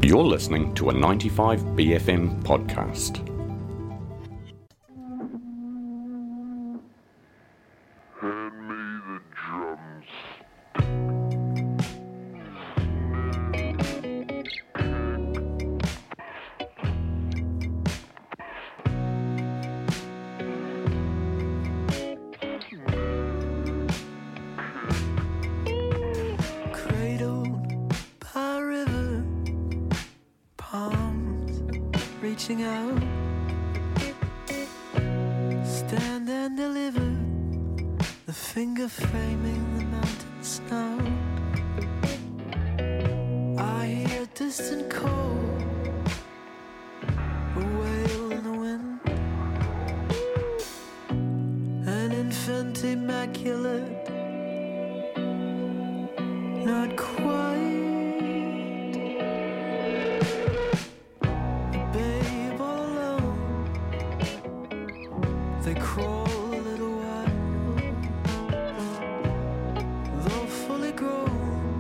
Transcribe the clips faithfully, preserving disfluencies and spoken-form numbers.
You're listening to a ninety-five B F M podcast. Hand me the drums. Reaching out, stand and deliver, the finger framing the mountain snow. I hear a distant call, a wail in the wind, an infant immaculate, not quite. They crawl a little while, though fully grown,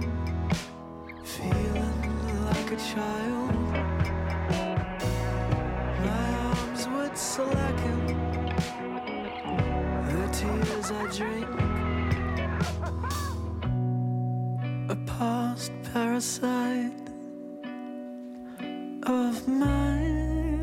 feeling like a child. My arms would slacken, the tears I drink, a past parasite of mine.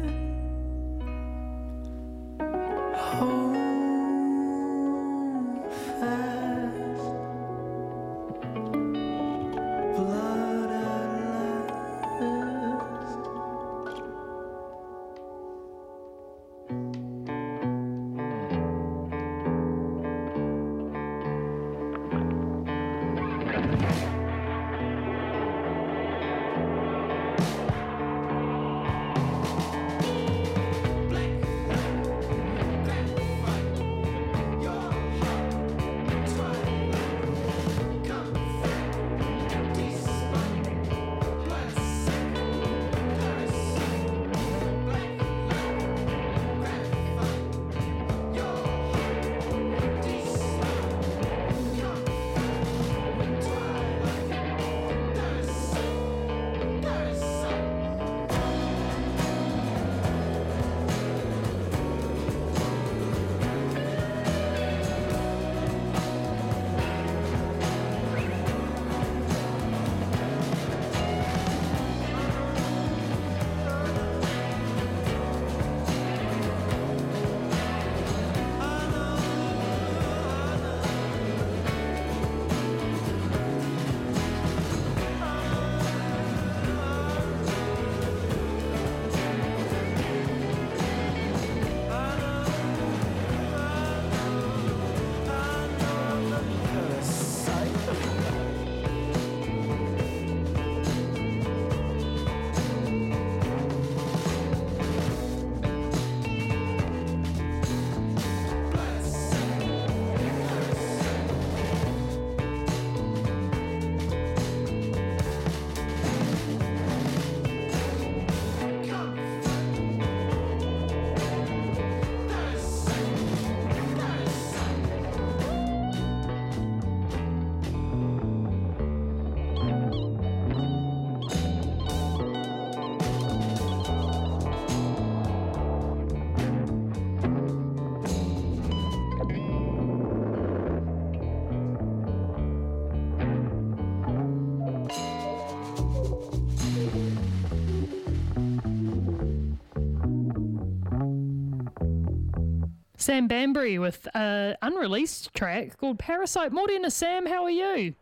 Sam Banbury with an unreleased track called Parasite. Morena, Sam, how are you?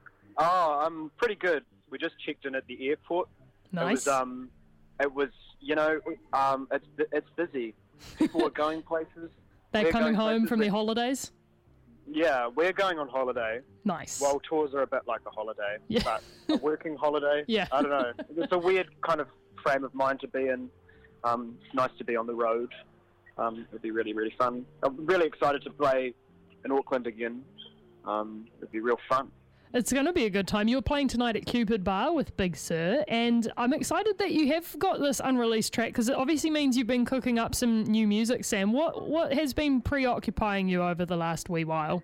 Oh, I'm pretty good. We just checked in at the airport. Nice. It was, um, it was you know, um, it's it's busy. People are going places. They're We're coming going home places from that- their holidays? Yeah, we're going on holiday. Nice. Well, tours are a bit like a holiday, Yeah. but a working holiday. Yeah. I don't know. It's a weird kind of frame of mind to be in. Um, it's nice to be on the road. Um, it'd be really, really fun. I'm really excited to play in Auckland again. Um, it'd be real fun. It's going to be a good time. You're playing tonight at Cupid Bar with Big Sur, and I'm excited that you have got this unreleased track because it obviously means you've been cooking up some new music, Sam. What what has been preoccupying you over the last wee while?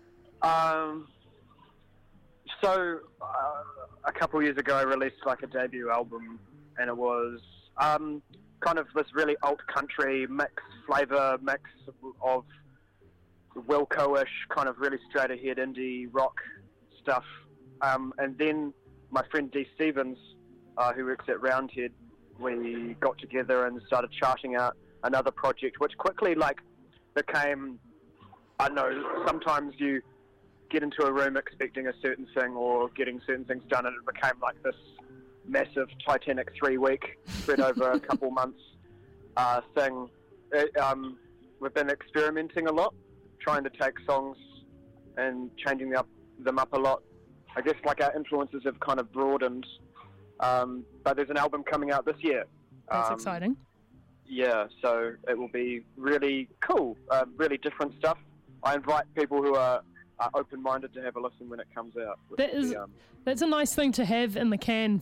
Um, so uh, a couple of years ago, I released like a debut album and it was um, kind of this really alt country mix, flavour mix of Wilco-ish, kind of really straight ahead indie rock stuff. Um, and then my friend Dee Stevens, uh, who works at Roundhead, we got together and started charting out another project, which quickly like became, I don't know, sometimes you get into a room expecting a certain thing or getting certain things done, and it became like this massive Titanic three-week spread over a couple months uh, thing. It, um, we've been experimenting a lot, trying to take songs and changing them up, them up a lot. I guess like our influences have kind of broadened, um, but there's an album coming out this year. That's um, exciting. Yeah, so it will be really cool, uh, really different stuff. I invite people who are, are open-minded to have a listen when it comes out. which That will is, be, um, that's a nice thing to have in the can